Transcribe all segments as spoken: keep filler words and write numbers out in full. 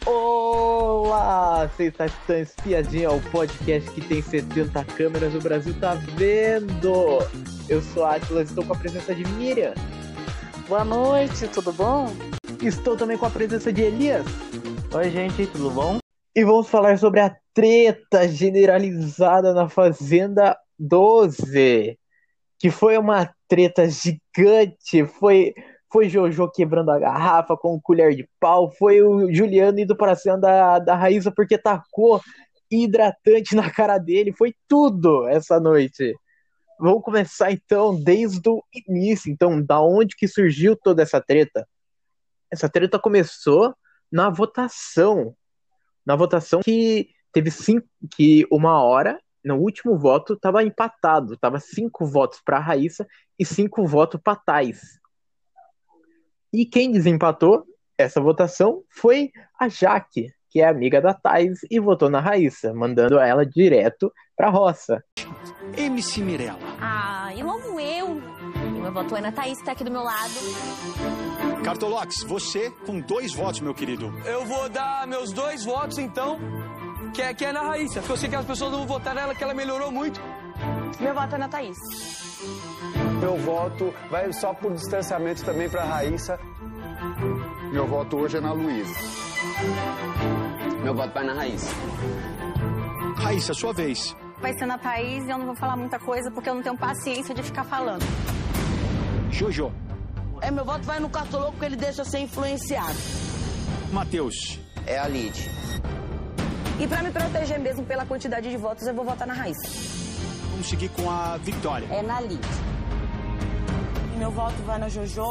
Olá, Sensação Espiadinha, o podcast que tem setenta câmeras, o Brasil tá vendo. Eu sou a Atlas, estou com a presença de Miriam. Boa noite, tudo bom? Estou também com a presença de Elias. Oi, gente, tudo bom? E vamos falar sobre a treta generalizada na Fazenda doze, que foi uma treta gigante, foi... Foi Jojo quebrando a garrafa com colher de pau. Foi o Juliano indo para cima da, da Raíssa porque tacou hidratante na cara dele. Foi tudo essa noite. Vamos começar então desde o início. Então, da onde que surgiu toda essa treta? Essa treta começou na votação. Na votação que teve cinco, que uma hora, no último voto, estava empatado. Tava cinco votos para a Raíssa e cinco votos para Thais. E quem desempatou essa votação foi a Jaque, que é amiga da Thais e votou na Raíssa, mandando ela direto pra roça. M C Mirella. Ah, eu amo eu. O meu voto é na Thaís, que tá aqui do meu lado. Cartolox, você com dois votos, meu querido. Eu vou dar meus dois votos, então, que é, que é na Raíssa, porque eu sei que as pessoas vão votar nela, que ela melhorou muito. Meu voto é na Thaís. Meu voto vai só por distanciamento também para a Raíssa. Meu voto hoje é na Luísa. Meu voto vai na Raíssa. Raíssa, sua vez. Vai ser na Thaís e eu não vou falar muita coisa porque eu não tenho paciência de ficar falando. Jojo. É, meu voto vai no Cartoloco porque ele deixa ser influenciado. Matheus. É a Lid. E pra me proteger mesmo pela quantidade de votos, eu vou votar na Raíssa. Vamos seguir com a Vitória. É na Lid. Meu voto vai na Jojo.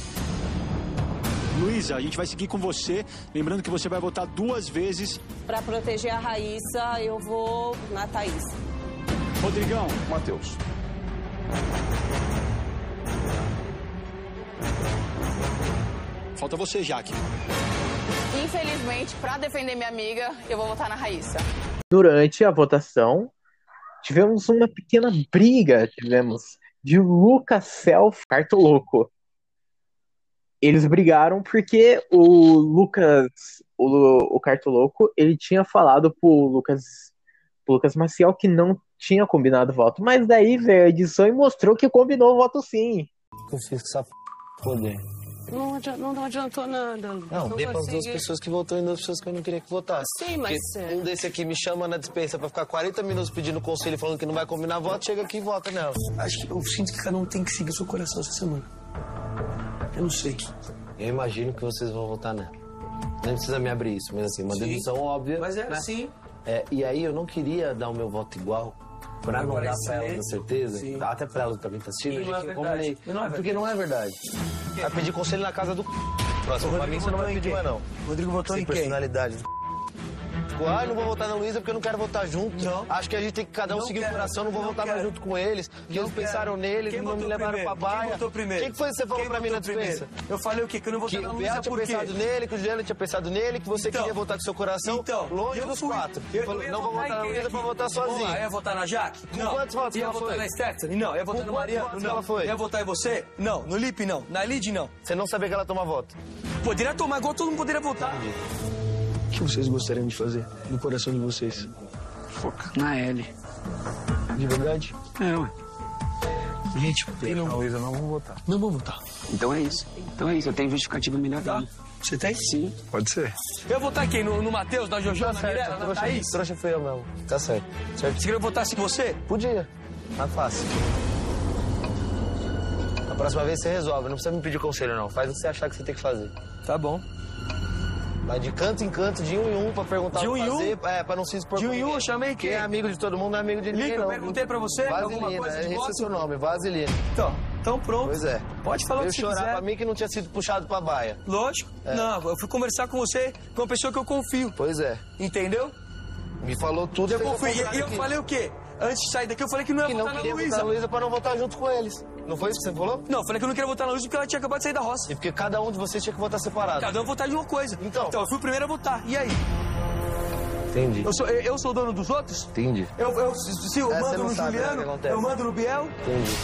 Luísa, a gente vai seguir com você. Lembrando que você vai votar duas vezes. Pra proteger a Raíssa, eu vou na Thaís. Rodrigão. Matheus. Falta você, Jaque. Infelizmente, pra defender minha amiga, eu vou votar na Raíssa. Durante a votação, tivemos uma pequena briga, tivemos... de Lucas Self Cartoloco. Eles brigaram porque o Lucas, o, o Cartoloco, ele tinha falado pro Lucas, pro Lucas Maciel que não tinha combinado voto. Mas daí veio a edição e mostrou que combinou o voto sim. Eu fiz com essa p... poder. Não, adiantou, não, não adiantou nada. Não, não dei para as duas pessoas que votaram e duas pessoas que eu não queria que votasse. Sim, mas... Porque um desse aqui me chama na dispensa pra ficar quarenta minutos pedindo conselho falando que não vai combinar voto, chega aqui e vota nela. Acho que eu sinto que cada um tem que seguir o seu coração essa semana. Eu não sei. Eu imagino que vocês vão votar nela. Nem precisa me abrir isso, mas assim, uma sim. Decisão óbvia. Mas é né? assim. É, e aí eu não queria dar o meu voto igual. Pra não dar pra ela, com certeza. Sim. Até pra ela também tá assistindo. Não é verdade. Não é porque não é verdade. Vai pedir conselho na casa do c... Próximo, pra mim você não vai pedir mais não. Rodrigo votou em quem? Personalidade. Ah, não vou votar na Luísa porque eu não quero votar junto. Não. Acho que a gente tem que cada um não seguir quero. o coração, não vou não votar quero. mais junto com eles. Que eles pensaram nele, Quem não me levaram primeiro? pra baia. Quem votou primeiro? Quem que foi que você falou Quem pra mim na primeiro? dispensa? Eu falei o quê? Que eu não votei que na o Luísa Biel tinha por quê? pensado nele, que o Juliano tinha pensado nele, que você então, queria votar com seu coração. Então, longe eu dos fui, quatro. Eu, Falou, eu não vou votar na Luísa pra votar sozinho. Vamos lá, ia votar na Jaque? Com Não. quantos votos ia ela votar foi? na Stephanie? Não. Ia votar Com na Maria? quantos votos Não. ela foi? Ia votar em você? Não. No Lipe, não. Na Lid, não. Você não sabia que ela toma voto? Poderia tomar igual todo mundo poderia votar. O que vocês gostariam de fazer no coração de vocês? Focar na L. De verdade? É, ué. Gente, tem não... A Luísa não vou votar. Não vou votar. Então é isso. Então é isso. Eu tenho justificativa melhor Tá. dela. Você tem? Sim. Pode ser. Eu vou votar quem? No, no Matheus, na Jojo, Tá na certo, Mirella, na trouxa, Thaís? trouxa foi eu mesmo. Tá certo. certo. Você queria votar assim você? Podia. Tá fácil. A próxima vez você resolve. Não precisa me pedir conselho, não. Faz o que você achar que você tem que fazer. Tá bom. Vai de canto em canto, de um em um, pra perguntar De o um que em um? fazer. É, pra não se expor De um com em um, ninguém. eu chamei quem? Quem é amigo de todo mundo não é amigo de ninguém, Lipe, eu não. perguntei pra você alguma Vaselina, coisa de esse é voto? o seu nome, Vaselina. Então, então pronto. Pois é. Pode falar o Eu que você chorar quiser. pra mim que não tinha sido puxado pra baia. Lógico. É. Não, eu fui conversar com você, com uma pessoa que eu confio. Pois é. Entendeu? Me falou tudo. Eu fez confio. ao E contrário eu aqui. falei o quê? Antes de sair daqui, eu falei que não ia Que não votar na queria votar Luísa. na Luísa pra não votar junto com eles. Não foi isso que você falou? Não, eu falei que eu não queria votar na Luísa porque ela tinha acabado de sair da roça. E porque cada um de vocês tinha que votar separado. Cada um votar de uma coisa. Então. Então, eu fui o primeiro a votar. E aí? Entendi. Eu sou, eu, eu sou o dono dos outros? Entendi. Eu, eu, se eu É, você mando não no sabe, né, o que Juliano, acontece. eu mando no Biel. Entendi.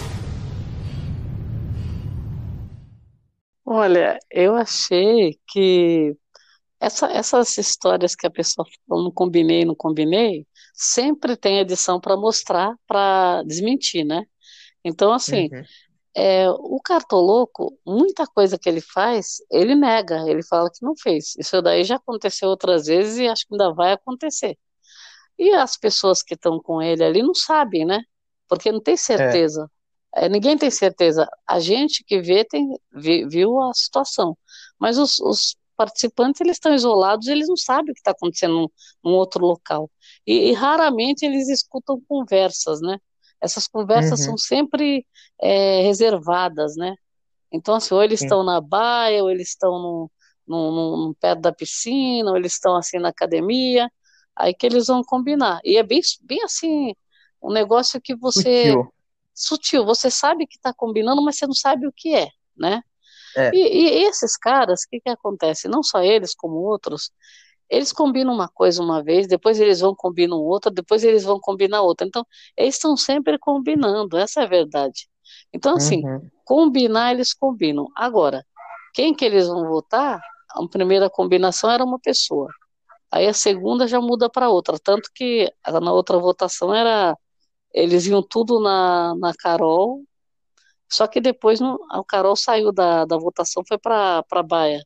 Olha, eu achei que Essa, essas histórias que a pessoa fala, não combinei, não combinei, sempre tem edição para mostrar, para desmentir, né? Então, assim, Uhum. é, o cartoloco, muita coisa que ele faz, ele nega, ele fala que não fez. Isso daí já aconteceu outras vezes e acho que ainda vai acontecer. E as pessoas que estão com ele ali não sabem, né? Porque não tem É. certeza. É, ninguém tem certeza. A gente que vê tem, vi- viu a situação. Mas os, os participantes, eles estão isolados, eles não sabem o que está acontecendo num, num outro local. E, e raramente eles escutam conversas, né? Essas conversas são Uhum. sempre é, reservadas, né? Então, assim, ou eles Sim. estão na baia, ou eles estão no, no, no- no- perto da piscina, ou eles estão assim na academia, aí que eles vão combinar. E é bem, bem assim, um negócio que você, Sutil. sutil, você sabe que está combinando, mas você não sabe o que é, né? É. E, e esses caras, o que que acontece? Não só eles, como outros, eles combinam uma coisa uma vez, depois eles vão combinam outra, depois eles vão combinar outra. Então, eles estão sempre combinando, essa é a verdade. Então, assim, Uhum. combinar, eles combinam. Agora, quem que eles vão votar? A primeira combinação era uma pessoa. Aí a segunda já muda para outra. Tanto que na outra votação era. Eles iam tudo na, na Carol, só que depois não, a Carol saiu da, da votação, foi para para Baia.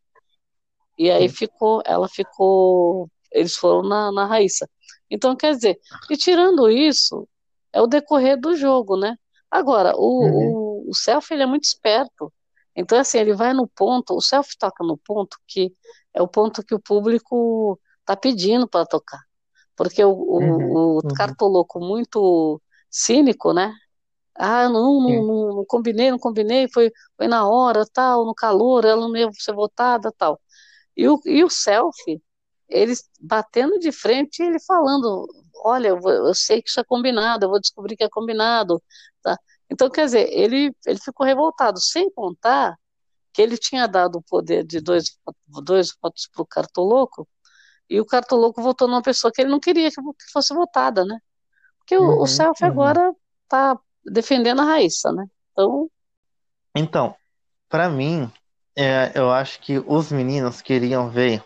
E aí Sim. ficou, ela ficou, eles foram na, na Raíssa. Então, quer dizer, e tirando isso, é o decorrer do jogo, né? Agora, Uhum. o, o, o Selfie, ele é muito esperto. Então, assim, ele vai no ponto, o Selfie toca no ponto que é o ponto que o público tá pedindo para tocar. Porque o, Uhum. o, o Uhum. cartoloco muito cínico, né? Ah, não, não, Sim. não, não combinei, não combinei, foi, foi na hora, tal, no calor, ela não ia ser votada, tal. E o, e o selfie, eles batendo de frente e ele falando, olha, eu, vou- eu sei que isso é combinado, eu vou descobrir que é combinado, tá? Então, quer dizer, ele, ele ficou revoltado, sem contar que ele tinha dado o poder de dois, dois votos para o Cartoloco, e o Cartoloco votou numa pessoa que ele não queria que que fosse votada, né? Porque o, o Uhum. selfie Uhum. agora tá defendendo a Raíssa, né? Então, Então, pra mim, é, eu acho que os meninos queriam ver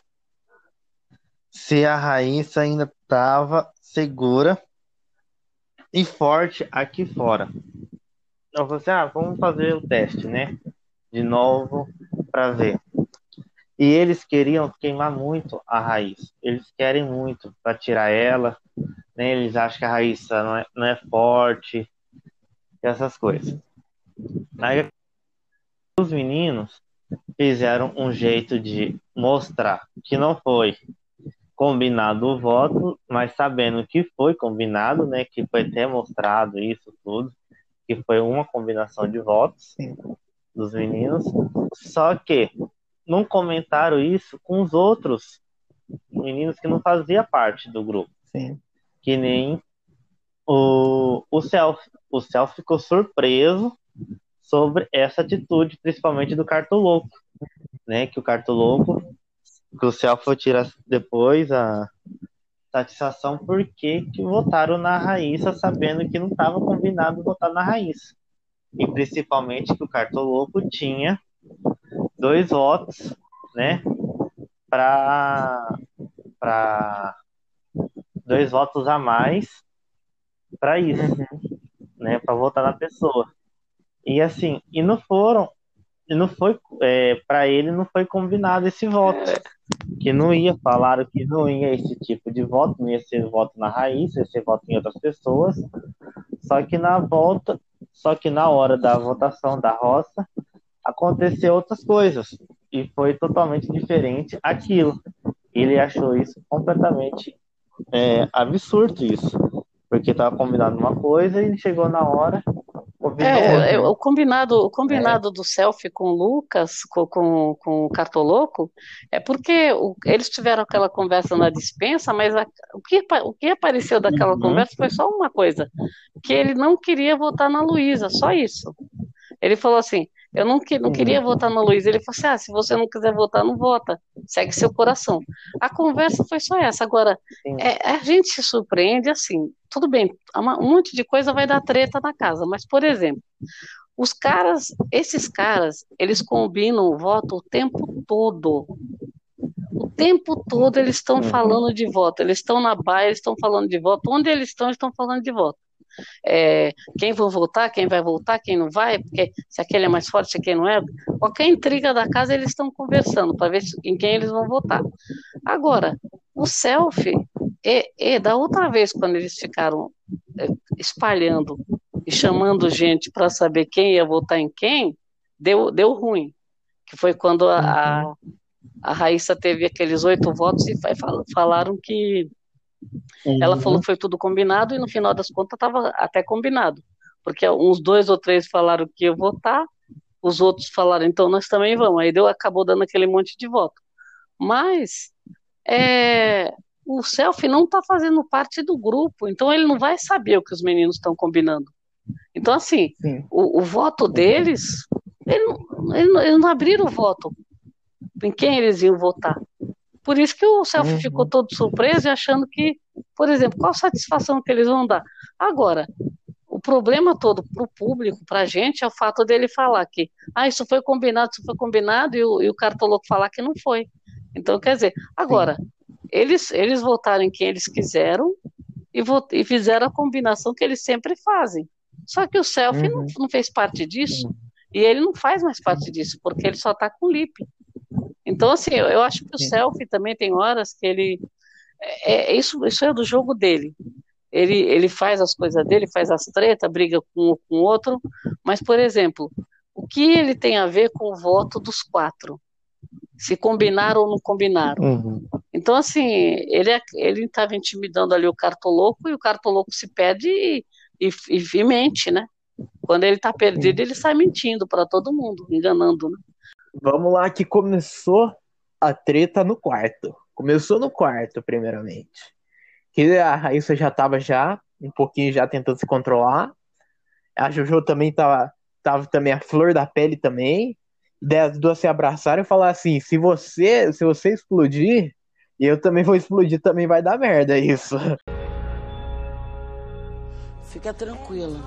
se a Raíssa ainda estava segura e forte aqui fora. Eu falei assim, ah, vamos fazer o teste, né? De novo, para ver. E eles queriam queimar muito a Raíssa. Eles querem muito para tirar ela, né? Eles acham que a Raíssa não é, não é forte, essas coisas. Aí os meninos fizeram um jeito de mostrar que não foi combinado o voto, mas sabendo que foi combinado, né? Que foi até mostrado isso tudo, que foi uma combinação de votos Sim. dos meninos. Só que não comentaram isso com os outros meninos que não faziam parte do grupo. Sim. Que nem o, o Celso. O Celso ficou surpreso sobre essa atitude, principalmente do Cartoloco, né? Que o Cartoloco, que o Celso tira depois a satisfação porque que votaram na Raíssa sabendo que não estava combinado votar na Raíssa. E principalmente que o Cartoloco tinha dois votos, né? Para para dois votos a mais para isso, uhum. Né? Para votar na pessoa. E assim, e não foram, e não foi, é, para ele não foi combinado esse voto. Que não ia, falaram que não ia esse tipo de voto, não ia ser voto na raiz, ia ser voto em outras pessoas. Só que na volta, só que na hora da votação da roça, aconteceu outras coisas. E foi totalmente diferente aquilo. Ele achou isso completamente é, absurdo isso. Porque estava combinado uma coisa e chegou na hora, combinou É, outra. é, o combinado, o combinado do selfie com o Lucas, com, com, com o Cartoloco, é porque o- eles tiveram aquela conversa na despensa, mas a- o, que, apa- o que apareceu daquela Uhum. conversa foi só uma coisa, que ele não queria votar na Luísa, só isso. Ele falou assim, eu não, que, não queria votar na Luísa. Ele falou assim, ah, se você não quiser votar, não vota, segue seu coração. A conversa foi só essa. Agora, é, a gente se surpreende assim, tudo bem, uma- um monte de coisa vai dar treta na casa, mas, por exemplo, os caras, esses caras, eles combinam o voto o tempo todo. O tempo todo eles estão falando de voto, eles estão na baia, eles estão falando de voto, onde eles estão, eles estão falando de voto. É, quem vai votar, quem vai voltar, quem não vai, porque se aquele é mais forte, se aquele não é, qualquer intriga da casa eles estão conversando para ver em quem eles vão votar. Agora, o selfie, é, é, da outra vez quando eles ficaram é, espalhando e chamando gente para saber quem ia votar em quem, deu, deu ruim, que foi quando a, a, a Raíssa teve aqueles oito votos e falaram que Uhum. ela falou que foi tudo combinado e no final das contas estava até combinado, porque uns dois ou três falaram que ia votar, os outros falaram, então nós também vamos, aí deu, acabou dando aquele monte de voto, mas é, o selfie não está fazendo parte do grupo, então ele não vai saber o que os meninos estão combinando, então assim, o, o voto deles, ele não, ele não, eles não abriram o voto em quem eles iam votar. Por isso que o selfie uhum. ficou todo surpreso e achando que, por exemplo, qual a satisfação que eles vão dar? Agora, o problema todo para o público, para a gente, é o fato dele falar que ah, isso foi combinado, isso foi combinado, e o, e o cartoloco falar que não foi. Então, quer dizer, agora, eles, eles votaram em quem eles quiseram e, vot, e fizeram a combinação que eles sempre fazem. Só que o selfie uhum. não, não fez parte disso, uhum. e ele não faz mais parte disso, porque ele só está com o lip. Então, assim, eu, eu acho que o selfie também tem horas que ele... É, é, isso, isso é do jogo dele. Ele, ele faz as coisas dele, faz as tretas, briga com um com o outro, mas, por exemplo, o que ele tem a ver com o voto dos quatro? Se combinaram ou não combinaram? Uhum. Então, assim, ele ele estava intimidando ali o cartoloco e o cartoloco se perde e, e, e mente, né? Quando ele está perdido, ele sai mentindo para todo mundo, enganando, né? Vamos lá, que começou a treta no quarto. Começou no quarto, primeiramente. Que a Raíssa já tava já, um pouquinho já tentando se controlar. A Jojo também tava, tava também a flor da pele também. Daí as duas se abraçaram e falaram assim, se você, se você explodir, eu também vou explodir, também vai dar merda isso. Fica tranquila.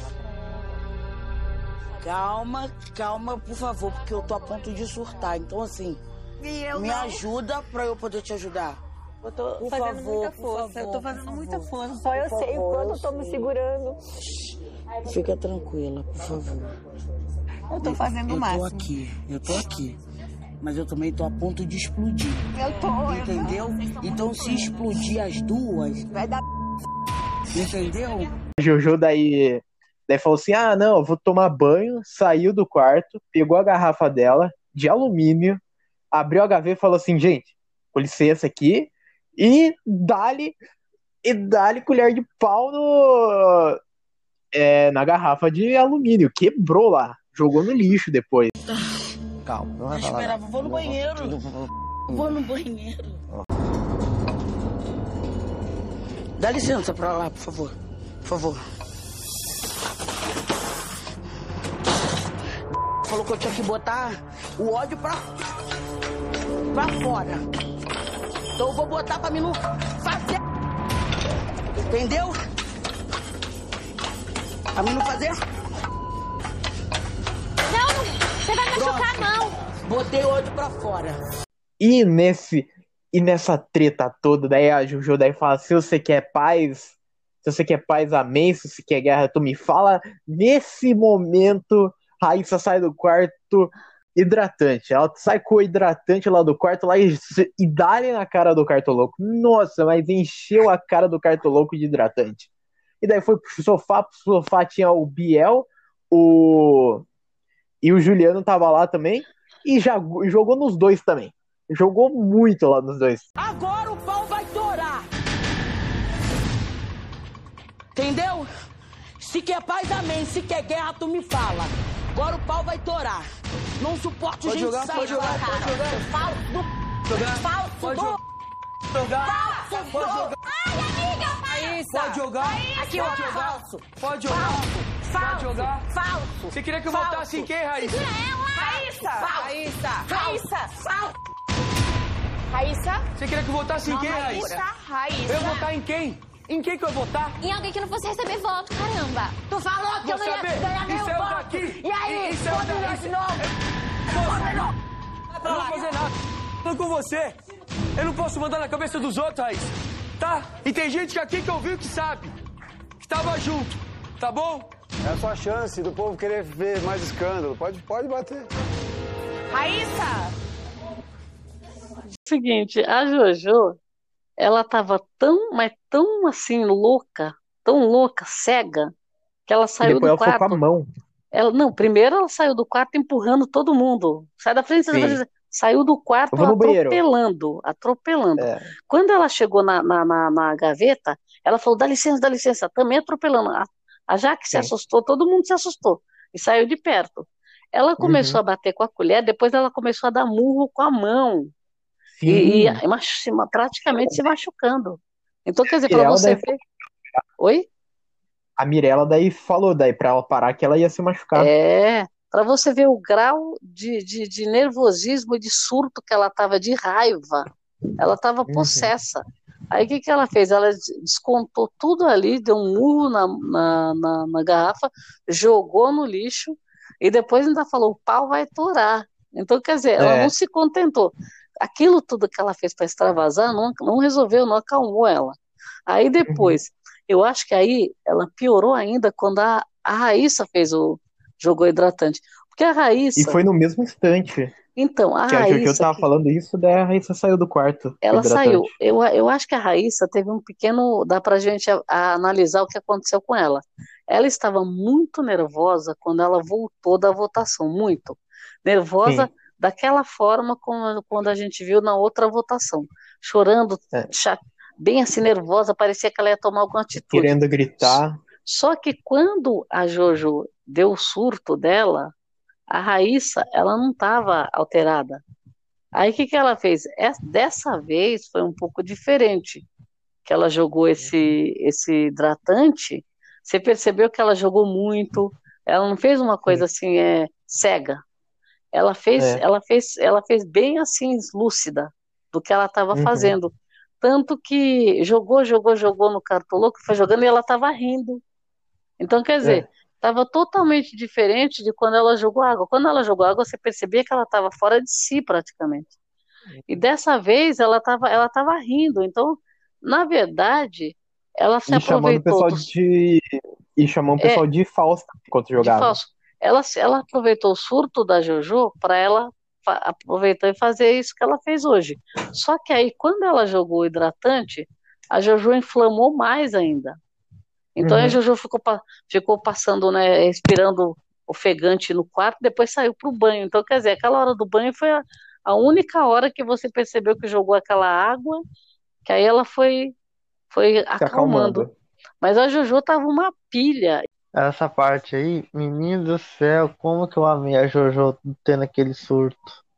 Calma, calma, por favor, porque eu tô a ponto de surtar. Então, assim, me não. ajuda pra eu poder te ajudar. Eu tô por fazendo favor, muita força. Favor, eu tô fazendo muita favor. força. Só eu por sei favor, o quanto eu tô me segurando. Fica tranquila, por favor. Eu tô fazendo o máximo. Eu tô aqui, eu tô aqui. Mas eu também tô a ponto de explodir. Eu tô, entendeu? Eu tô. Então, se explodir as duas, vai dar. Entendeu? A Jojo daí... Daí falou assim, ah, não, eu vou tomar banho, saiu do quarto, pegou a garrafa dela, de alumínio, abriu a gaveta e falou assim, gente, com licença aqui, e dá-lhe, e dá-lhe colher de pau no, é, na garrafa de alumínio, quebrou lá, jogou no lixo depois. Calma, não vai falar. Eu esperava, vou no banheiro, vou no banheiro. Dá licença pra lá, por favor, por favor. Falou que eu tinha que botar o ódio pra, pra fora. Então eu vou botar pra mim não fazer. Entendeu? Pra mim não fazer. Não, você vai machucar, não. Botei o ódio pra fora. E, nesse, e nessa treta toda, daí a Jojo daí fala, se você quer paz, se você quer paz, amém, se você quer guerra, tu me fala. Nesse momento... Raíssa sai do quarto hidratante. Ela sai com o hidratante lá do quarto lá e, e dá-lhe na cara do cartoloco. Nossa, mas encheu a cara do cartoloco de hidratante. E daí foi pro sofá. Pro sofá tinha o Biel, o... e o Juliano tava lá também. E já jogou nos dois também. Jogou muito lá nos dois. Agora o pau vai torar. Entendeu? Se quer paz, amém. Se quer guerra, tu me fala. Agora o pau vai torar. Não suporto pode gente jogar, sair. Pode jogar, cara. pode jogar. Falso do... Jogar. Falso pode do... jogar. Falso pode do... jogar. Ai, amiga, Raíssa. Pode jogar. Aqui, ó. Pode jogar. Falso. Pode jogar. Falso. Pode jogar. Falso. Você queria que eu Falso. votasse em quem, Raíssa? Raíssa. Raíssa. Raíssa. Falso. Raíssa. Você queria que eu votasse em Não, quem, Raíssa? Raíssa? Raíssa. Eu ia votar em quem? Em quem que eu ia votar? Em alguém que não fosse receber voto, caramba. Tu falou que eu não ia saber. ganhar nenhum Isso é o voto. daqui. E aí, Isso é o vamos daqui. lá de novo. Eu não vou fazer nada. Tô com você. Eu não posso mandar na cabeça dos outros, Raíssa. Tá? E tem gente aqui que ouviu que sabe. Que tava junto. Tá bom? É a sua chance do povo querer ver mais escândalo. Pode, pode bater. Raíssa! Seguinte, a Jojo, ela tava tão, mas tão assim, louca, tão louca, cega, que ela saiu Depois do ela foi quarto. com a mão. Ela, não, primeiro ela saiu do quarto empurrando todo mundo. Sai da frente, sai da Sim. frente. Saiu do quarto Eu vou no banheiro. atropelando, atropelando. É. Quando ela chegou na, na, na, na gaveta, ela falou, dá licença, dá licença, também atropelando. A, a Jaque se Sim. assustou, todo mundo se assustou e saiu de perto. Ela começou Uhum. a bater com a colher, depois ela começou a dar murro com a mão. Sim. E, e machu- se ma- praticamente se machucando. Então, quer dizer, para Mirella você daí- ver. Oi? A Mirella daí falou daí pra ela parar que ela ia se machucar. É, para você ver o grau de, de, de nervosismo e de surto que ela estava, de raiva. Ela estava possessa. Aí o que, que ela fez? Ela des- descontou tudo ali, deu um murro na, na, na, na garrafa, jogou no lixo e depois ainda falou: o pau vai torar. Então, quer dizer, ela É. não se contentou. Aquilo tudo que ela fez para extravasar não, não resolveu, não acalmou ela. Aí depois, eu acho que aí ela piorou ainda quando a, a Raíssa fez o jogou hidratante. Porque a Raíssa. E foi no mesmo instante Então, a que a Jojo Raíssa. tava que- falando isso, daí a Raíssa saiu do quarto. Ela hidratante. saiu. Eu, eu acho que a Raíssa teve um pequeno. Dá pra gente a- a analisar o que aconteceu com ela. Ela estava muito nervosa quando ela voltou da votação. Muito. Nervosa Sim. daquela forma como quando a gente viu na outra votação. Chorando, É. cha- bem assim, nervosa, parecia que ela ia tomar alguma atitude. Querendo gritar. Só que quando a Jojo deu o surto dela, a Raíssa, ela não estava alterada. Aí o que que ela fez? Es- Dessa vez foi um pouco diferente, que ela jogou esse, esse hidratante. Você percebeu que ela jogou muito, ela não fez uma coisa assim, é, cega. Ela fez, É. ela fez, ela fez bem assim, lúcida do que ela estava Uhum. fazendo. Tanto que jogou, jogou, jogou no cartoloco, foi jogando e ela estava rindo. Então, quer dizer, É. estava totalmente diferente de quando ela jogou água. Quando ela jogou água, você percebia que ela estava fora de si, praticamente. E dessa vez, ela estava ela estava rindo. Então, na verdade, ela se E chamando o aproveitou pessoal do, de. E chamando o pessoal É. de falso enquanto de jogava. falso. Ela, se- ela aproveitou o surto da Jojo para ela fa- aproveitar e fazer isso que ela fez hoje. Só que aí, quando ela jogou o hidratante, a Jojo inflamou mais ainda. Então a Uhum. Jojo ficou, pa- ficou passando, né, respirando ofegante no quarto, depois saiu para o banho. Então, quer dizer, aquela hora do banho foi a, a única hora que você percebeu que jogou aquela água, que aí ela foi, foi Se acalmando. acalmando. Mas a Jojo tava uma pilha. Essa parte aí, menino do céu, como que eu amei a Jojo tendo aquele surto.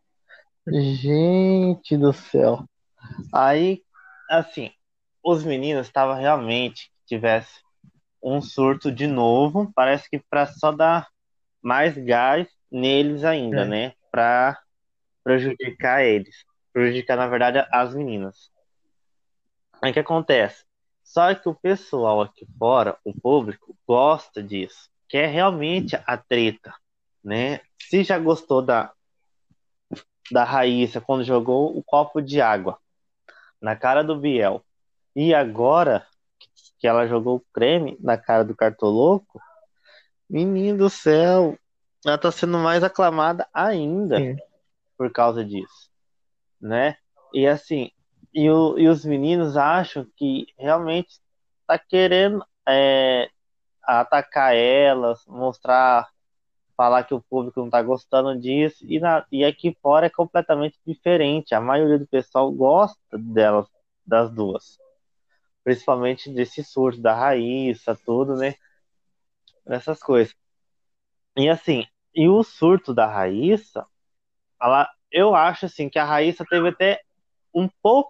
Gente do céu. Aí, assim, os meninos estavam realmente que tivesse um surto de novo, parece que para só dar mais gás neles ainda, É. né? Para prejudicar eles. Prejudicar, na verdade, as meninas. Aí o que acontece? Só que o pessoal aqui fora, o público, gosta disso. Quer realmente a treta, né? Se já gostou da, da Raíssa quando jogou o copo de água na cara do Biel, e agora que ela jogou o creme na cara do Cartoloco, menino do céu, ela tá sendo mais aclamada ainda Sim. por causa disso, né? E assim, e, o, e os meninos acham que realmente tá querendo é, atacar elas, mostrar, falar que o público não tá gostando disso, e, na, e aqui fora é completamente diferente. A maioria do pessoal gosta delas, das duas, principalmente desse surto da Raíssa, tudo, né? Essas coisas. E assim, e o surto da Raíssa, ela, eu acho assim que a Raíssa teve até um pouco,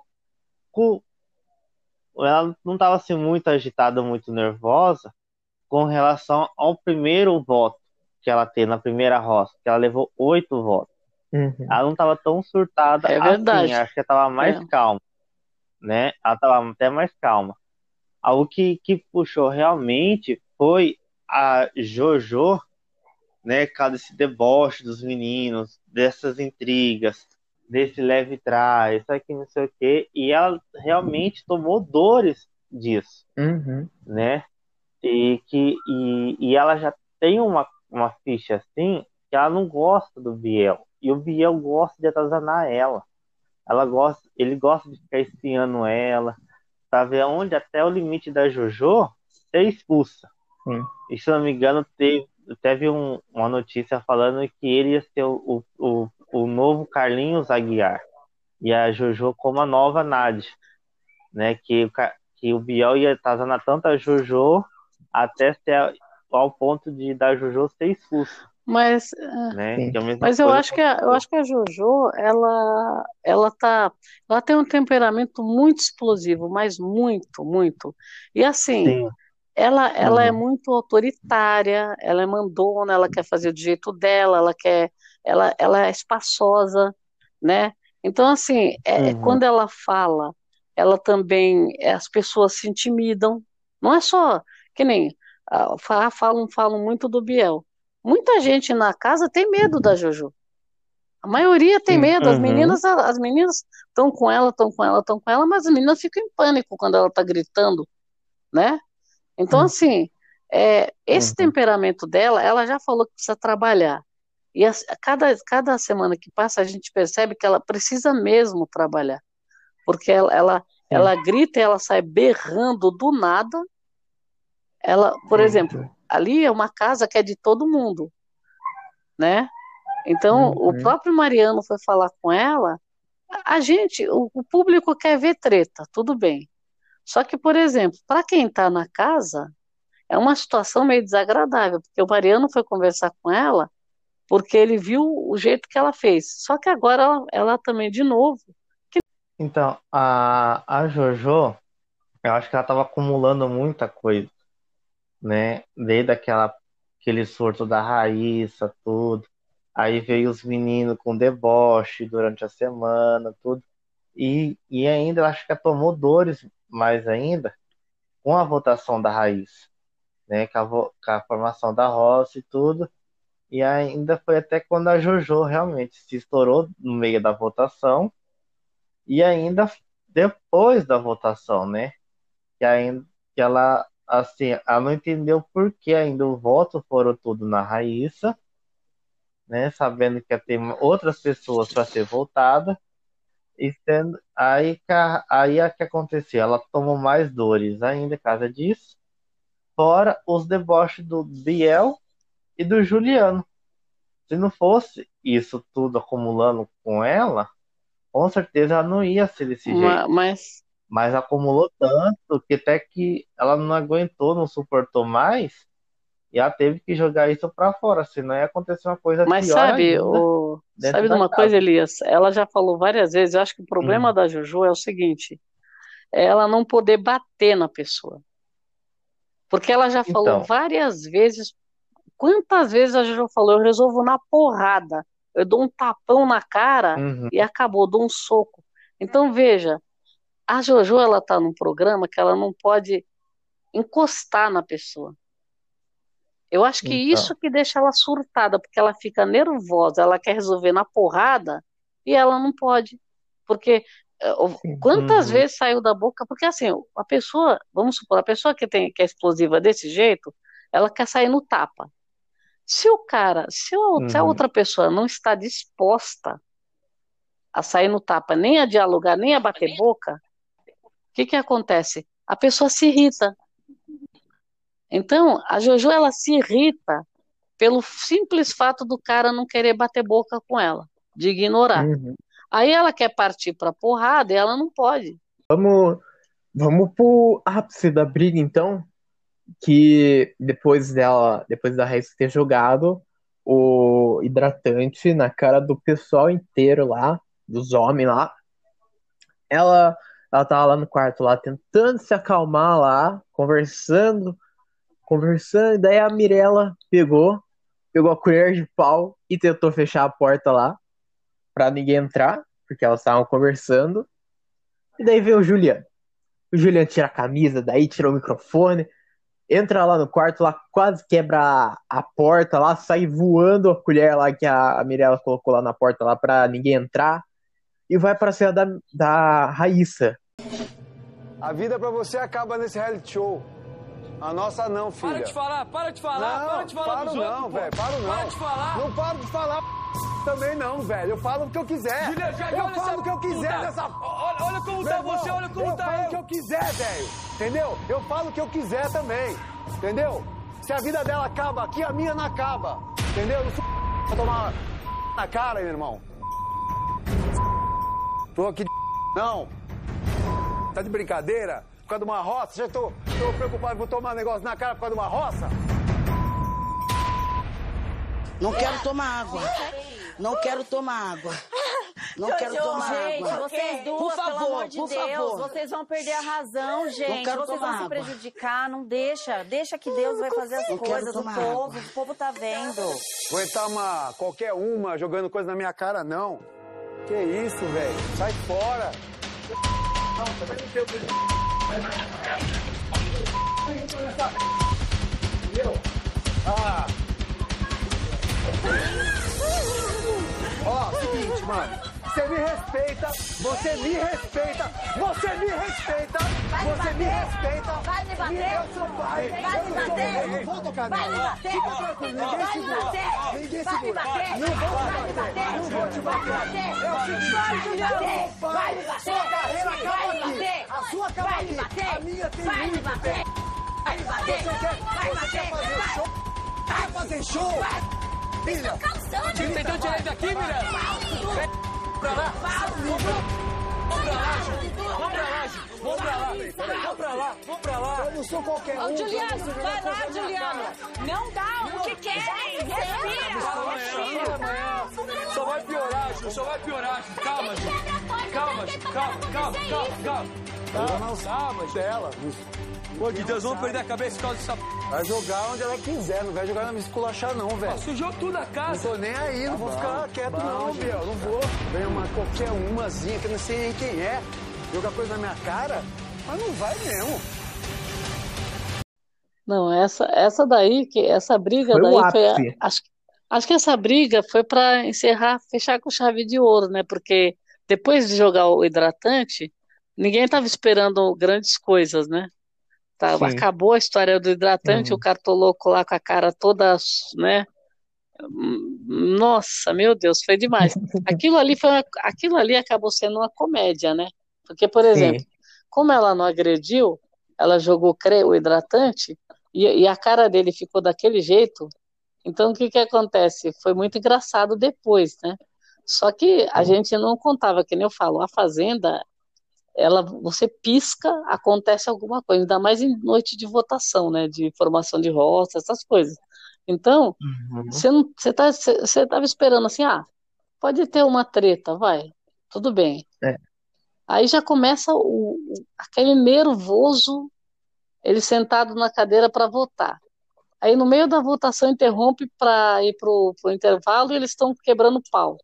ela não estava assim muito agitada, muito nervosa com relação ao primeiro voto que ela teve na primeira roça, que ela levou oito votos. Uhum. Ela não estava tão surtada É verdade. assim, acho que ela estava mais É. calma, né? Ela estava até mais calma. Algo que, que puxou realmente foi a Jojo, né, cada esse deboche dos meninos, dessas intrigas, desse leve trás, isso aqui não sei o quê, e ela realmente tomou dores disso, Uhum. né? E, que, e, e ela já tem uma, uma ficha assim, que ela não gosta do Biel, e o Biel gosta de atazanar ela. Ela gosta, ele gosta de ficar espiando ela, pra ver onde até o limite da JoJo ser expulsa. Sim. E se eu não me engano, teve, teve um, uma notícia falando que ele ia ser o, o, o novo Carlinhos Aguiar. E a JoJo como a nova Nádia. Né? Que, que o Biel ia atazanar tanto a JoJo até ser ao ponto de da JoJo ser expulsa. Mas, né? Que é a mesma mas eu coisa acho que a, eu acho que a JoJo, ela, ela tá, ela tem um temperamento muito explosivo, mas muito, muito. E assim, Sim. ela, ela Uhum. é muito autoritária, ela é mandona, ela quer fazer do jeito dela, ela quer, ela, ela é espaçosa, né? Então assim, é, Uhum. quando ela fala, ela também, as pessoas se intimidam. Não é só que nem ah, fa- falam, falam muito do Biel. Muita gente na casa tem medo da JoJo. A maioria tem Sim. medo. As Uhum. meninas, as meninas estão com ela, estão com ela, estão com ela, mas as meninas ficam em pânico quando ela está gritando, né? Então, Uhum. assim, é, esse Uhum. temperamento dela, ela já falou que precisa trabalhar. E a, a cada, cada semana que passa, a gente percebe que ela precisa mesmo trabalhar. Porque ela, ela, ela grita e ela sai berrando do nada. Ela, por exemplo, ali é uma casa que é de todo mundo, né? Então, o Uhum. próprio Mariano foi falar com ela. A gente, o, o público quer ver treta, tudo bem. Só que, por exemplo, para quem está na casa, é uma situação meio desagradável, porque o Mariano foi conversar com ela porque ele viu o jeito que ela fez. Só que agora ela, ela também, de novo. Então, a, a JoJo, eu acho que ela tava acumulando muita coisa, né? Desde aquela, aquele surto da Raíssa, tudo. Aí veio os meninos com deboche durante a semana, tudo. E, e ainda, eu acho que ela tomou dores mais ainda com a votação da Raíssa, né? Com a, vo- com a formação da roça e tudo. E ainda foi até quando a JoJo realmente se estourou no meio da votação. E ainda depois da votação, né? Que ainda que ela assim, ela não entendeu por que ainda o voto foram tudo na Raíssa, né? Sabendo que ia ter outras pessoas para ser votada. E sendo, aí, que a- aí é que aconteceu, ela tomou mais dores ainda por causa disso, fora os deboches do Biel e do Juliano. Se não fosse isso tudo acumulando com ela, com certeza ela não ia ser desse jeito. Ma- Mas, Mas acumulou tanto que até que ela não aguentou, não suportou mais, e ela teve que jogar isso pra fora, senão ia acontecer uma coisa mas pior sabe, ainda o, dentro sabe de da uma coisa, casa. Elias? Ela já falou várias vezes, eu acho que o problema Uhum. da JoJo é o seguinte, é ela não poder bater na pessoa. Porque ela já falou Então, várias vezes. Quantas vezes a JoJo falou, eu resolvo na porrada, eu dou um tapão na cara uhum, e acabou, dou um soco. Então, veja, a JoJo, ela tá num programa que ela não pode encostar na pessoa. Eu acho que isso então, que deixa ela surtada, porque ela fica nervosa, ela quer resolver na porrada e ela não pode. Porque eh, o- quantas uhum, vezes saiu da boca? Porque assim, a pessoa, vamos supor, a pessoa que tem que é explosiva desse jeito, ela quer sair no tapa. Se o cara, se, o- se a uhum, outra pessoa não está disposta a sair no tapa, nem a dialogar, nem a bater boca, o que que acontece? A pessoa se irrita. Então, a JoJo, ela se irrita pelo simples fato do cara não querer bater boca com ela, de ignorar. Uhum. Aí ela quer partir pra porrada e ela não pode. Vamos, vamos pro ápice da briga, então, que depois dela, depois da Raíssa ter jogado o hidratante na cara do pessoal inteiro lá, dos homens lá, ela, ela tava lá no quarto lá, tentando se acalmar lá, conversando, conversando, e daí a Mirella pegou, pegou a colher de pau e tentou fechar a porta lá, pra ninguém entrar, porque elas estavam conversando, e daí veio o Juliano. O Juliano tira a camisa, daí tira o microfone, entra lá no quarto, lá quase quebra a, a porta, lá sai voando a colher lá que a, a Mirella colocou lá na porta lá pra ninguém entrar. e vai pra cena da, da Raíssa. A vida pra você acaba nesse reality show. A nossa não, filha. Para de falar, para de falar, não, para de falar paro dos não, outros, velho, pô. paro não. Para de falar. Não paro de falar também não, velho. Eu falo o que eu quiser. Julia, já, eu olha falo essa o que eu quiser puta. nessa... Olha, olha como Meu tá irmão, você, olha como eu tá falo eu. o que eu quiser, velho. Entendeu? Eu falo o que eu quiser também. Entendeu? Se a vida dela acaba aqui, a minha não acaba. Entendeu? Eu não sou pra tomar na cara, meu irmão. Tô aqui de... Não. Tá de brincadeira? Por causa de uma roça? Já tô, tô preocupado, vou tomar negócio na cara por causa de uma roça? Não quero tomar água. Não quero tomar água. Não Jojo, quero tomar gente, água. vocês duas, por favor, pelo amor de por Deus, favor. vocês vão perder a razão, gente. quero Vocês tomar vão se água. prejudicar, não deixa. Deixa que Deus vai fazer as Não quero coisas, o tomar povo, água. o povo tá vendo. Aguentar uma, qualquer uma jogando coisa na minha cara, não. Que isso, velho? Sai fora. Não, você vai me ter o que... Entendeu? Ah. Ó, seguinte, mano. Você me respeita, você me respeita, você me respeita, você me respeita. Vai me bater? Eu sou pai. Vai eu me não sou bater? pai. Não vou tocar Vai me nela. bater? Fica tranquilo, ninguém Vai me segura. bater? Ninguém Vai me segura. bater? Não vou Vai te me bater. bater? Não vou te Vai me bater. bater? É o seguinte, Vai me bater? Vai me bater? sua carreira acaba Vai me aqui. bater? A sua acaba Vai me aqui. bater? A minha tem Vai me muito bater? tempo. Vai me bater? Você quer, Vai me você quer bater? fazer show? Quer fazer show? Filha, Tira então tirar ele daqui, Miranda. Vem pra lá. Vamos pra lá, Ju. Vamos pra lá, Ju. Vamos pra lá. Vamos pra lá. Vamos pra lá. eu não sou qualquer um. Ô, Juliano, vai lá, Juliano. Juliano. Não dá o que querem. Respira. Amanhã. Só vai piorar, Ju. Só vai piorar, Ju. Calma, Ju. Calma, Ju. Calma, calma, calma, calma. Calma, calma, Ju. Dela. Pô, de Deus, vamos perder a cabeça por causa dessa... Vai jogar onde ela quiser, não vai jogar na me esculachar não, velho. Sujou tudo a Não casa. tô nem aí, não Tá vou bom, ficar quieto bom, não, gente. Biel, não vou. Vem uma, qualquer umazinha que eu não sei nem quem é, jogar coisa na minha cara, mas não vai mesmo. Não, essa, essa daí, que essa briga Foi o daí foi, a- ápice. acho, acho que essa briga foi para encerrar, fechar com chave de ouro, né? Porque depois de jogar o hidratante, ninguém estava esperando grandes coisas, né? Tá, Sim. acabou a história do hidratante, Uhum. o cartoloco lá com a cara toda, né? Nossa, meu Deus, foi demais. Aquilo ali foi uma- aquilo ali acabou sendo uma comédia, né? Porque, por exemplo, Sim. como ela não agrediu, ela jogou cre- o hidratante e, e a cara dele ficou daquele jeito. Então, o que que acontece? Foi muito engraçado depois, né? Só que a gente não contava, que nem eu falo, a Fazenda, ela, você pisca, acontece alguma coisa, ainda mais em noite de votação, né? De formação de roça, essas coisas. Então, Uhum. você não, você tá, você, você tava esperando assim, ah, pode ter uma treta, vai, tudo bem. É. Aí já começa o, o- aquele nervoso, ele sentado na cadeira para votar. Aí no meio da votação interrompe para ir pro, pro intervalo e eles estão quebrando pau.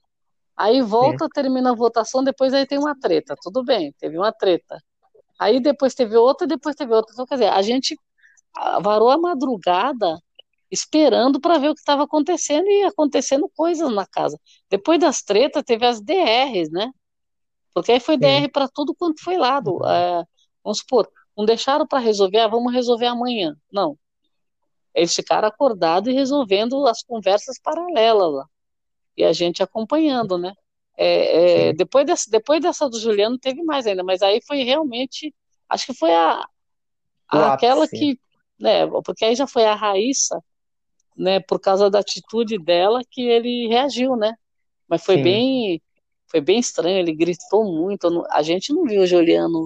Aí volta, termina a votação, depois aí tem uma treta, tudo bem, teve uma treta. Aí depois teve outra, depois teve outra. Então, quer dizer, a gente ah, varou a madrugada esperando para ver o que estava acontecendo e acontecendo coisas na casa. Depois das tretas, teve as D Rs, né? Porque aí foi D R para tudo quanto foi lado. É, vamos supor, não deixaram para resolver, ah, vamos resolver amanhã. Não. Eles ficaram acordados e resolvendo as conversas paralelas lá. E a gente acompanhando, né? É, é, depois, dessa, depois dessa do Juliano teve mais ainda, mas aí foi realmente, acho que foi a, O a- aquela ápice. que, né? Porque aí já foi a Raíssa, né? Por causa da atitude dela que ele reagiu, né? Mas foi Sim. bem, foi bem estranho. Ele gritou muito. não- A gente não viu o Juliano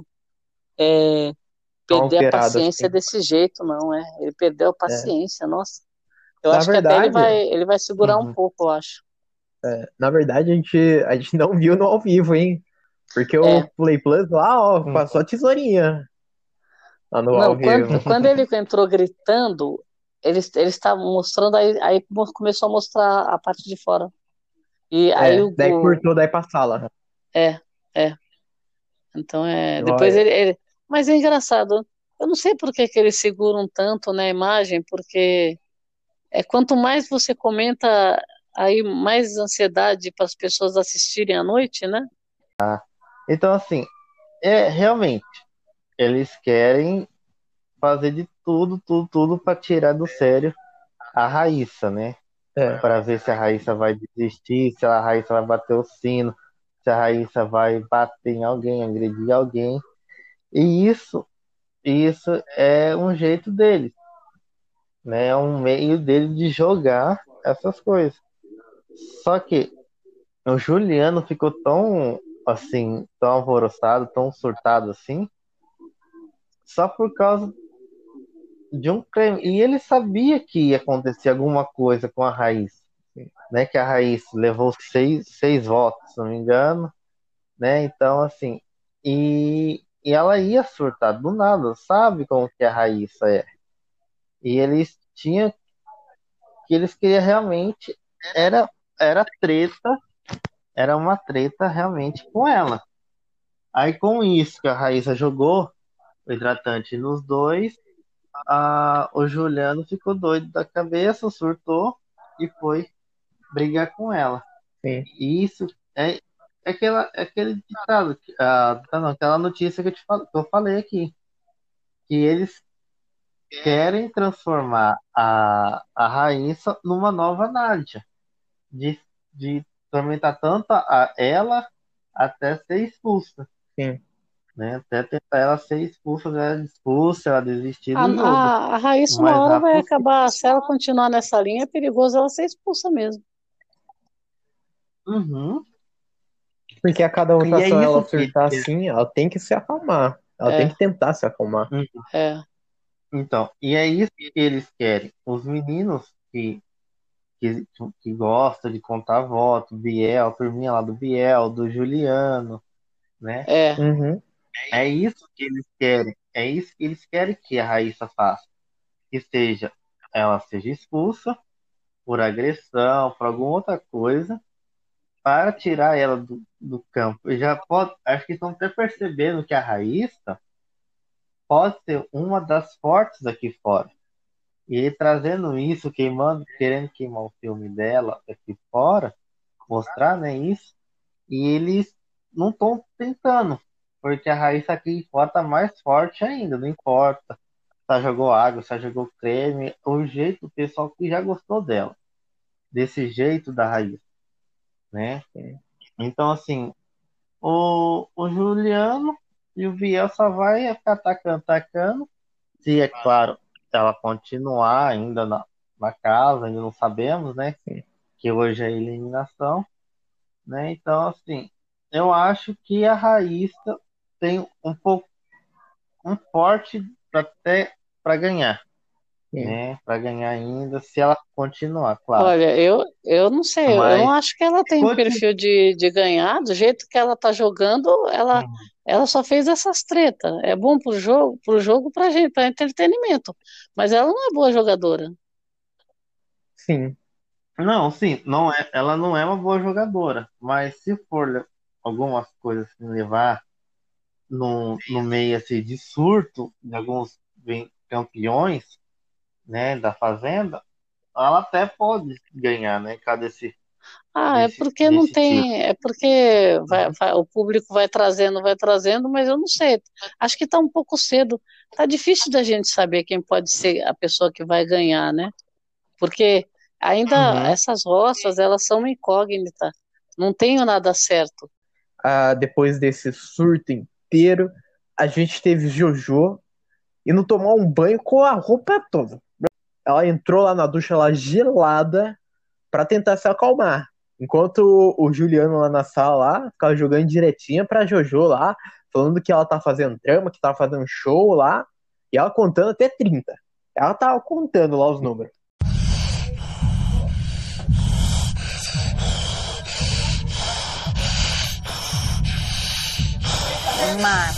é, Tão perder a alterado paciência assim. desse jeito, não é? Ele perdeu a paciência, nossa. Eu Na acho que até ele verdade, vai, ele vai segurar um Uhum. pouco, eu acho. é, na verdade a gente, a gente não viu no ao vivo, hein? Porque É. o Play Plus lá, ó, passou a tesourinha lá no ao Não, quando, vivo. quando ele entrou gritando, eles eles estavam mostrando, aí, aí mo- começou a mostrar a parte de fora. E aí É, o, daí o- cortou daí pra sala. é, é. Então é, depois Olha, ele, ele- mas é engraçado. Eu não sei por que que eles seguram tanto na imagem, porque é quanto mais você comenta, aí mais ansiedade para as pessoas assistirem à noite, né? Então, assim, é realmente, eles querem fazer de tudo, tudo, tudo para tirar do sério a Raíssa, né? É. Para ver se a Raíssa vai desistir, se a Raíssa vai bater o sino, se a Raíssa vai bater em alguém, agredir alguém. E isso, isso é um jeito deles, né? É um meio dele de jogar essas coisas. Só que o Juliano ficou tão, assim, tão alvoroçado, tão surtado assim, só por causa de um creme. E ele sabia que ia acontecer alguma coisa com a Raíssa, né? Que a Raíssa levou seis, seis votos, se não me engano, né? Então, assim, e, e ela ia surtar do nada, sabe como que a Raíssa é. E eles tinham, que eles queriam realmente, era, era treta, era uma treta realmente com ela. Aí com isso que a Raíssa jogou o hidratante nos dois, a, o Juliano ficou doido da cabeça, surtou e foi brigar com ela. Sim. E isso é, é, aquela, é aquele ditado, que- ah, não, aquela notícia que eu, te fal- que eu falei aqui, que eles querem transformar a, a Raíssa numa nova Nádia, de, de tormentar tanto a ela até ser expulsa. Sim. Né? Até tentar ela ser expulsa, ela expulsa, ela desistir A, do jogo. a, a Raíssa, O uma mais hora vai rápido possível. acabar, se ela continuar nessa linha, é perigoso ela ser expulsa mesmo. Uhum. Porque a cada E é votação ela isso que surtar assim, ela tem que se acalmar. Ela É. tem que tentar se acalmar. É. Então, e é isso que eles querem. Os meninos que, que, que gostam de contar voto, Biel, a turminha lá do Biel, do Juliano, né? É. Uhum. É isso que eles querem. É isso que eles querem que a Raíssa faça. Que seja, ela seja expulsa por agressão, por alguma outra coisa, para tirar ela do, do campo. E já pode, acho que estão até percebendo que a Raíssa pode ser uma das fortes aqui fora. E ele trazendo isso, queimando, querendo queimar o filme dela aqui fora, mostrar, né, isso, e eles não estão tentando, porque a Raíssa aqui fora tá mais forte ainda, não importa se ela jogou água, se ela jogou creme, o jeito do pessoal que já gostou dela, desse jeito da Raíssa, né? Então, assim, o, o Juliano e o Biel só vai ficar atacando, atacando, se, é claro, ela continuar ainda na, na casa, ainda não sabemos, né? Que hoje é eliminação, né? Então, assim, eu acho que a Raíssa tem um pouco, um forte até para ganhar, né? Para ganhar ainda, se ela continuar, claro. Olha, eu, eu não sei, eu Mas- não acho que ela tem Continua- perfil de, de ganhar, do jeito que ela tá jogando, ela, ela só fez essas tretas. É bom pro jogo, pro jogo pra gente, pra entretenimento. Mas ela não é boa jogadora. Sim. Não, sim, não é, ela não é uma boa jogadora, mas se for le- algumas coisas assim, levar no, no meio assim, de surto de alguns bem- campeões, né, da Fazenda, ela até pode ganhar, né, cada esse Ah, é desse- porque não desse tem, é porque vai- vai- o público vai trazendo, vai trazendo, mas eu não sei. Acho que está um pouco cedo. Tá difícil da gente saber quem pode ser a pessoa que vai ganhar, né? Porque ainda Uhum. essas roças, elas são uma incógnita. Não tenho nada certo. Ah, depois desse surto inteiro, a gente teve Jojo indo tomar um banho com a roupa toda. Ela entrou lá na ducha lá gelada pra tentar se acalmar. Enquanto o, o Juliano lá na sala lá, ficava jogando direitinha pra Jojo lá, falando que ela tá fazendo drama, que tá fazendo show lá, e ela contando até trinta. Ela tava contando lá os números. Mar.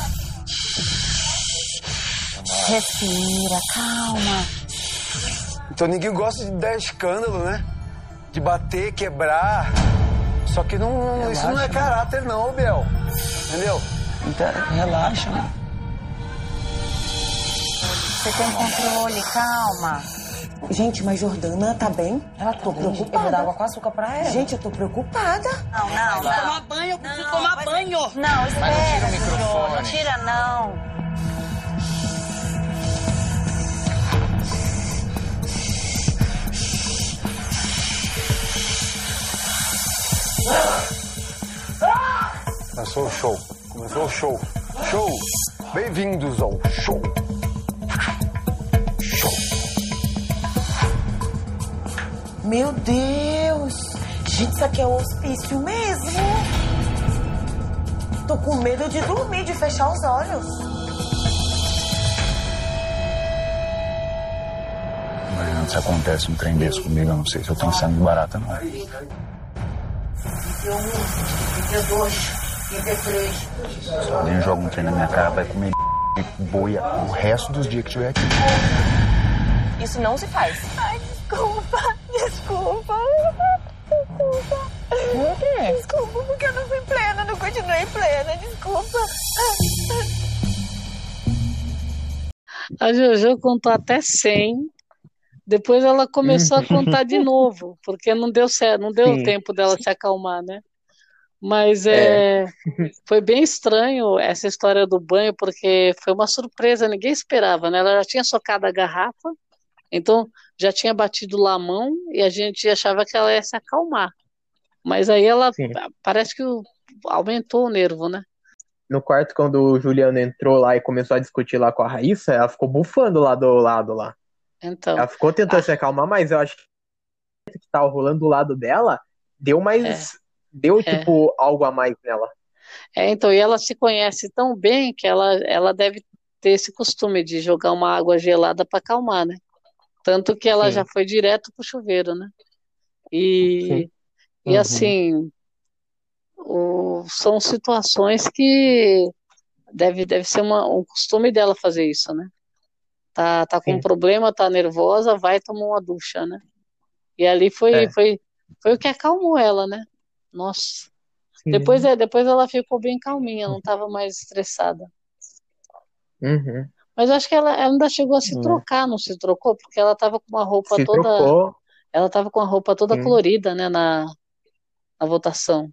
Respira, calma. Então ninguém gosta de dar escândalo, né? De bater, quebrar. Só que não, não- isso não é caráter não, ô Biel. Entendeu? Então, relaxa, mano. Você tem controle, calma. Gente, mas Jordana tá bem? Ela tá Tô bem. preocupada. Eu vou dar água com açúcar pra ela. Gente, eu tô preocupada. Não, não, não. Tomar banho, eu preciso tomar banho. Não, espera, Mas não tira o Jojo, microfone. não tira, não. Começou o show. Começou o show. Show. Bem-vindos ao show. Show. Meu Deus. Gente, isso aqui é um hospício mesmo. Tô com medo de dormir, de fechar os olhos. Imagina se acontece um trem desse comigo, eu não sei se eu tenho sangue barata, não. I P um, I P dois, I P três. Se alguém joga um trem na minha cara, vai comer e boia o resto dos dias que tiver aqui. Isso não se faz. Ai, desculpa, desculpa. Desculpa. Por quê? Desculpa, porque eu não fui plena, não continuei plena, desculpa. A Jojo contou até cem. Depois ela começou a contar de novo, porque não deu certo, não deu Sim. tempo dela se acalmar, né? Mas é, foi bem estranho essa história do banho, porque foi uma surpresa, ninguém esperava, né? Ela já tinha socado a garrafa, então já tinha batido lá a mão e a gente achava que ela ia se acalmar. Mas aí ela Sim. parece que o- aumentou o nervo, né? No quarto, quando o Juliano entrou lá e começou a discutir lá com a Raíssa, ela ficou bufando lá do lado lá. Então, Ela ficou tentando se acalmar, mas eu acho que o que tava rolando do lado dela deu mais. Deu, É. tipo, algo a mais nela. é, então, e ela se conhece tão bem que ela, ela deve ter esse costume de jogar uma água gelada para acalmar, né? Tanto que ela Sim. já foi direto pro chuveiro, né? E, Sim. e Uhum. assim, o- são situações que deve, deve ser uma, um costume dela fazer isso, né? Tá, tá com um Sim. problema, tá nervosa, vai tomar uma ducha, né? E ali foi, É. foi, foi o que acalmou ela, né? Nossa. Sim. Depois, é, depois ela ficou bem calminha, não estava mais estressada. Uhum. Mas acho que ela, ela ainda chegou a se É. trocar, não se trocou? Porque ela estava com uma roupa Se toda, trocou. ela estava com a roupa toda Sim. colorida, né, na, na votação.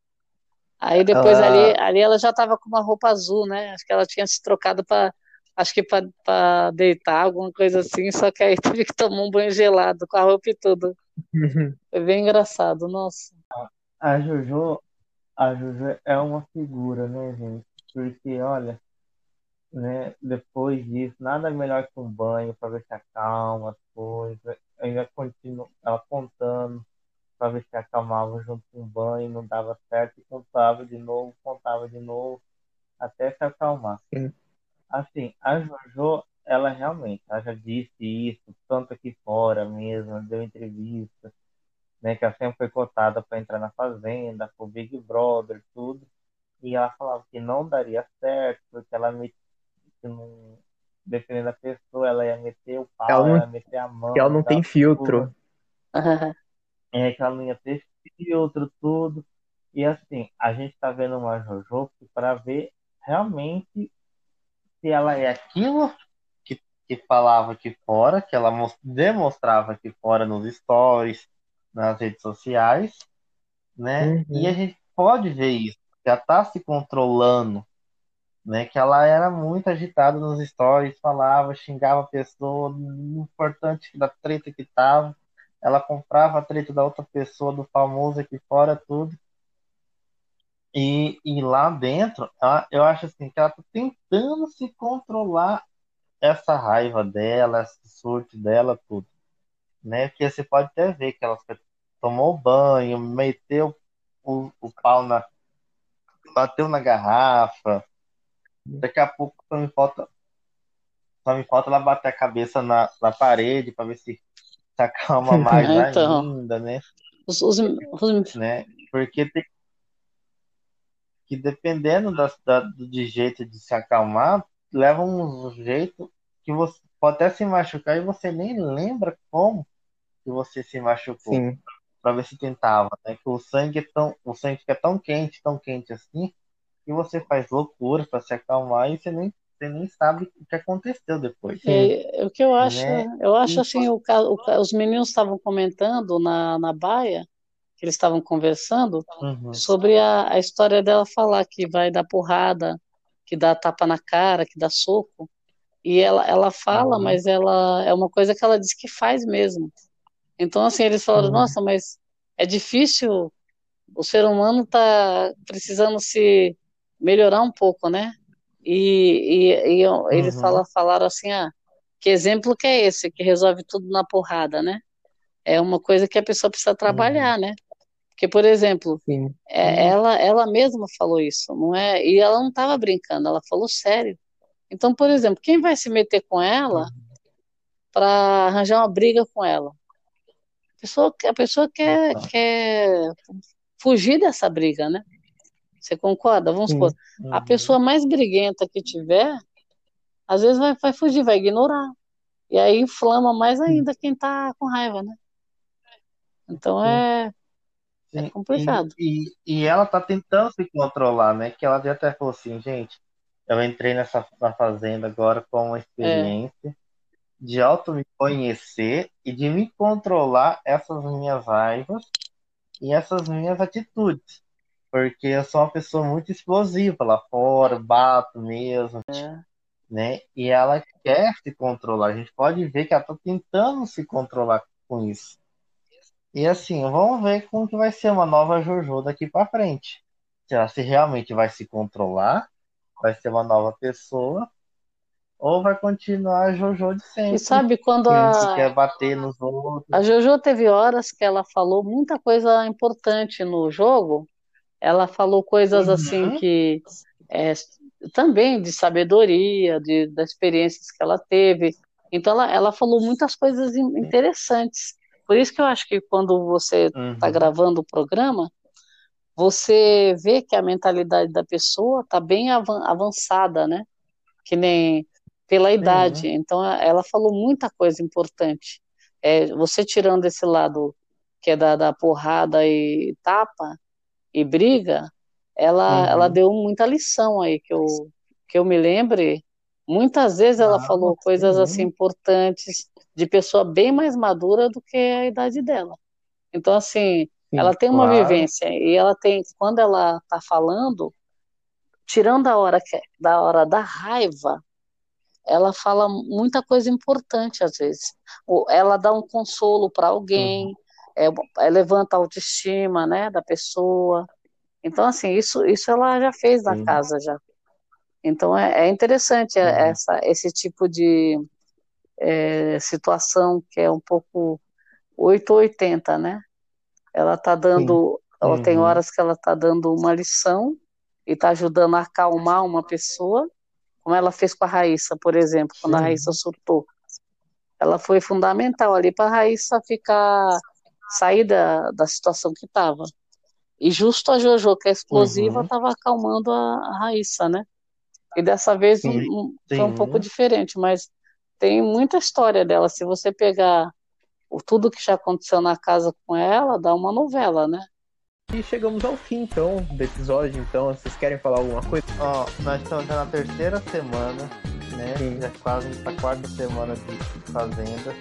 Aí depois ali, Ela. ali ela já estava com uma roupa azul, né? Acho que ela tinha se trocado para, acho que para deitar, alguma coisa assim, só que aí teve que tomar um banho gelado com a roupa e tudo. Foi bem engraçado, nossa. A Jojo, a Jojo é uma figura, né, gente? Porque, olha, né, depois disso, nada melhor que um banho para ver se acalma as coisas. Ainda continua ela contando para ver se acalmava junto com o banho, não dava certo, e contava de novo, contava de novo, até se acalmar. Sim. Assim, a Jojo, ela realmente, ela já disse isso, tanto aqui fora mesmo, deu entrevista, né, que ela sempre foi cotada para entrar na Fazenda, pro Big Brother, tudo, e ela falava que não daria certo, porque ela metia, não, dependendo da pessoa, ela ia meter o pau, Ela ela não, ia meter a mão, que ela não aquela tem filtro. tudo, é, que ela não ia ter filtro, tudo, e assim, a gente tá vendo uma Jojo para ver realmente se ela é aquilo que, que falava aqui fora, que ela mos- demonstrava aqui fora nos stories, nas redes sociais, né? E a Uhum. gente pode ver isso, que ela tá se controlando, né? Que ela era muito agitada nos stories, falava, xingava a pessoa, não importante da treta que tava, ela comprava a treta da outra pessoa, do famoso aqui fora, tudo. E, e lá dentro, ela- eu acho assim que ela tá tentando se controlar essa raiva dela, esse surto dela, tudo, né? Porque você pode até ver que ela foi- tomou banho, meteu o, o pau na, bateu na garrafa, daqui a pouco só me falta, só me falta ela bater a cabeça na, na parede para ver se se acalma mais É, então, ainda, né? os, os, os- né? Porque tem que dependendo da, da, de jeito de se acalmar, leva um jeito que você pode até se machucar e você nem lembra como que você se machucou, Sim. para ver se tentava, né? Que o sangue é tão, o sangue fica tão quente, tão quente assim, que você faz loucura para se acalmar e você nem você nem sabe o que aconteceu depois. É, o que eu acho, Né? eu acho E- assim, o, ca- o ca- os meninos estavam comentando na, na baia, que eles estavam conversando, Uhum. sobre a, a história dela falar que vai dar porrada, que dá tapa na cara, que dá soco. E ela, ela fala, Uhum. mas ela é uma coisa que ela diz que faz mesmo. Então, assim, eles falaram, Uhum. nossa, mas é difícil, o ser humano está precisando se melhorar um pouco, né? E, e, e eu- eles Uhum. fala, falaram assim, ah, que exemplo que é esse, que resolve tudo na porrada, né? É uma coisa que a pessoa precisa trabalhar, né? Porque, por exemplo, Sim. é, ela, ela mesma falou isso, não é? E ela não estava brincando, ela falou sério. Então, por exemplo, quem vai se meter com ela para arranjar uma briga com ela? A pessoa, a pessoa quer, quer fugir dessa briga, né? Você concorda? Vamos supor, Sim. a pessoa mais briguenta que tiver, às vezes vai, vai fugir, vai ignorar. E aí inflama mais ainda quem tá com raiva, né? Então é, é Sim, complicado. E, e, e ela tá tentando se controlar, né? Que ela já até falou assim, gente, eu entrei nessa na fazenda agora com uma É, experiência de auto me conhecer e de me controlar essas minhas raivas e essas minhas atitudes. Porque eu sou uma pessoa muito explosiva lá fora, bato mesmo, é. né? E ela quer se controlar. A gente pode ver que ela tá tentando se controlar com isso. E assim, vamos ver como que vai ser uma nova JoJo daqui pra frente. Se ela se realmente vai se controlar, vai ser uma nova pessoa, ou vai continuar a JoJo de E sempre, sabe quando que a, quer bater nos outros. a Jojo teve horas que ela falou muita coisa importante no jogo, ela falou coisas assim Uhum. que é, também de sabedoria, de, das experiências que ela teve. Então ela, ela falou muitas coisas in- interessantes. Por isso que eu acho que quando você está Uhum. gravando o programa, você vê que a mentalidade da pessoa está bem avan- avançada, né? Que nem pela idade. Sim. Então a- ela falou muita coisa importante. É, você tirando esse lado que é da, da porrada e tapa e briga, ela, ela Uhum. deu muita lição aí, que eu, que eu me lembre. Muitas vezes ela Ah, falou coisas assim sim. importantes de pessoa bem mais madura do que a idade dela. Então, assim, ela Sim, tem uma claro. vivência e ela tem, quando ela está falando, tirando a hora que, da hora da raiva, ela fala muita coisa importante às vezes. Ou ela dá um consolo para Uhum. alguém, é, é, levanta a autoestima, né, da pessoa. Então, assim, isso, isso ela já fez na Sim. casa já. Então, é, é interessante é, Uhum. essa, esse tipo de é, situação que é um pouco oito ou oitenta, né? Ela tá Sim. dando, ela tem Uhum. horas que ela tá dando uma lição e tá ajudando a acalmar uma pessoa, como ela fez com a Raíssa, por exemplo, quando a Sim. Raíssa surtou. Ela foi fundamental ali para a Raíssa ficar, sair da, da situação que estava. E justo a Jojo, que é explosiva, Uhum. estava acalmando a, a Raíssa, né? E dessa vez um, Sim. um, foi um pouco Sim. diferente, mas tem muita história dela. Se você pegar o, tudo que já aconteceu na casa com ela, dá uma novela, né? E chegamos ao fim, então, do episódio. Então, vocês querem falar alguma coisa? Ó, nós estamos já na terceira semana, né? Sim. Já quase na quarta semana de Fazenda.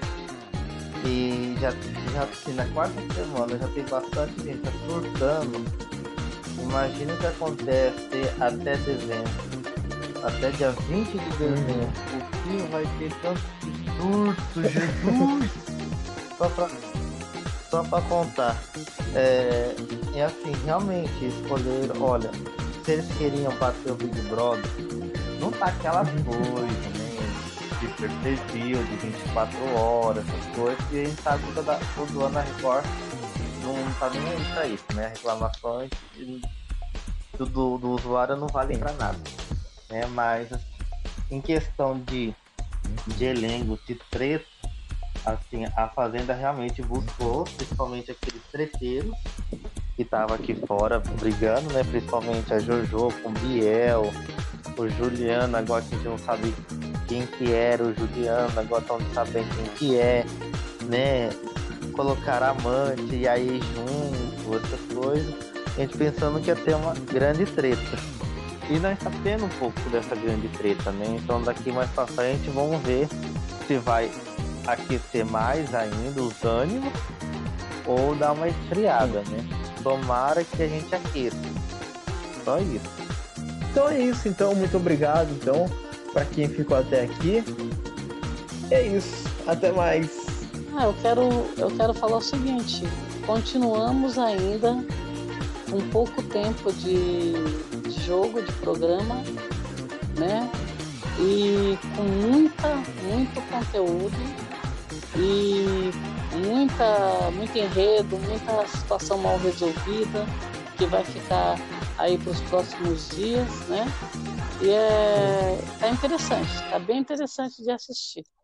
E já, já assim, na quarta semana já tem bastante gente tá surtando. Imagina o que acontece até dezembro. Até dia vinte de dezembro. O que vai ter tanto surto, Jesus! Só pra, só pra contar. É, é assim, realmente escolheram, olha, se eles queriam bater o Big Brother, não tá aquela coisa, né? De perfil, de vinte e quatro horas, essas coisas, e a gente sabe que toda, todo ano a Record não tá nem aí pra isso, né? Reclamações do, do, do usuário não valem pra nada, né? Mas em questão de, de elenco, de treta, assim, a Fazenda realmente buscou, principalmente aqueles treteiros que estavam aqui fora brigando, né? Principalmente a Jojo com o Biel, o Juliano, agora que a gente não sabe quem que era o Juliano, agora estão sabendo quem que é, né? Colocar amante e aí junto, essas coisas. A gente pensando que ia ter uma grande treta. E nós está tendo um pouco dessa grande treta, né? Então daqui mais pra frente vamos ver se vai aquecer mais ainda os ânimos ou dar uma esfriada, né? Tomara que a gente aqueça. Só isso. Então é isso, então, muito obrigado, então, para quem ficou até aqui. É isso, até mais. Ah, eu quero, eu quero falar o seguinte, continuamos ainda com pouco tempo de, de jogo, de programa, né? E com muita, muito conteúdo e muita, muito enredo, muita situação mal resolvida que vai ficar aí para os próximos dias, né? E é, tá interessante, tá bem interessante de assistir.